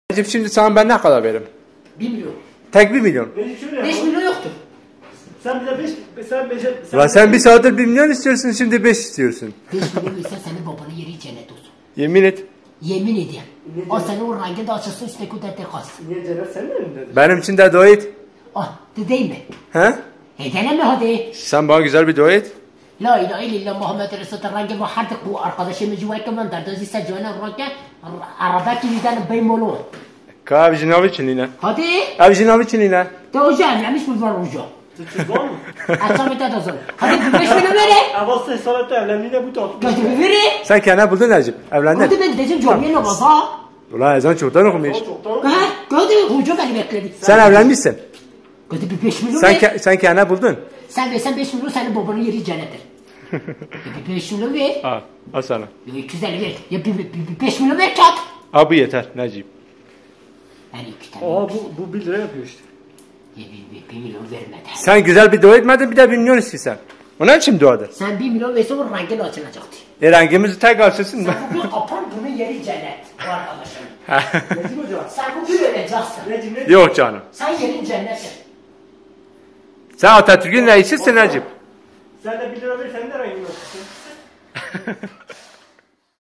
Necip şimdi sana ben ne kadar veririm? 1 milyon. Tek 1 milyon. 5 milyon yoktur. Sen bize 5, sen 5'e... Ulan sen bir saattir 1 milyon istiyorsun, şimdi 5 istiyorsun. 5 milyon ise senin babanın yeri cennet olsun. Yemin et. Yemin ediyorum. O senin o rengin de açılsın üstte kudrette kalsın. Niye Cennet senin elindedir? Benim için de dua et. Ah, de değil mi? He? Edelim mi hadi? Sen bana güzel bir dua et. La ilahe illallah Muhammed Resulullah rengi ve hardık bu arkadaşımı cüveyke ben derdi zisse cüveyne rengi arabaki bizden beymolu. Ka avcinavi için yine. Hadi. Avcinavi için yine. De hoca evlenmiş mi var hoca? Çocuk var mı? Açam ete dozun. Hadi 5 milyon vere. Avazda salatta evlendiğinde bu tatlı. Götü bir vere. Sen kendine buldun Necip. Hadi Evlendin. ben gideceğim camiye namaza. Ulan ezan çoktan okumuş. Çoktan. Ha? Götü hoca beni bekledi. Sen evlenmişsin. Götü bir 5 milyon ver. Sen kendine buldun. Sen versen 5 milyon senin babanın yeri cennettir. Bir 5 milyon ver. Al sana. Ya 250 ver. Ya bir 5 milyon ver çat. Al bu yeter Necip. Yani 2 tane. Aa bu 1 lira yapıyor işte. Ya 1 milyon vermedi. Sen güzel bir dua etmedin, bir de 1 milyon istiyorsan. Onun için duadır. Sen 1 milyon versen o rengin açılacaktı. Rengimizi tek açılsın mı? Sen bugün kapan bunun yeri cennet. O arkadaşım. Necip Hoca. Sen bugün öleceksin. Necip. Yok canım. Sen yerin cennettir. Sen Atatürk'ün reisisin Necip. Sen de 1 lira ver sen de rengini olsun.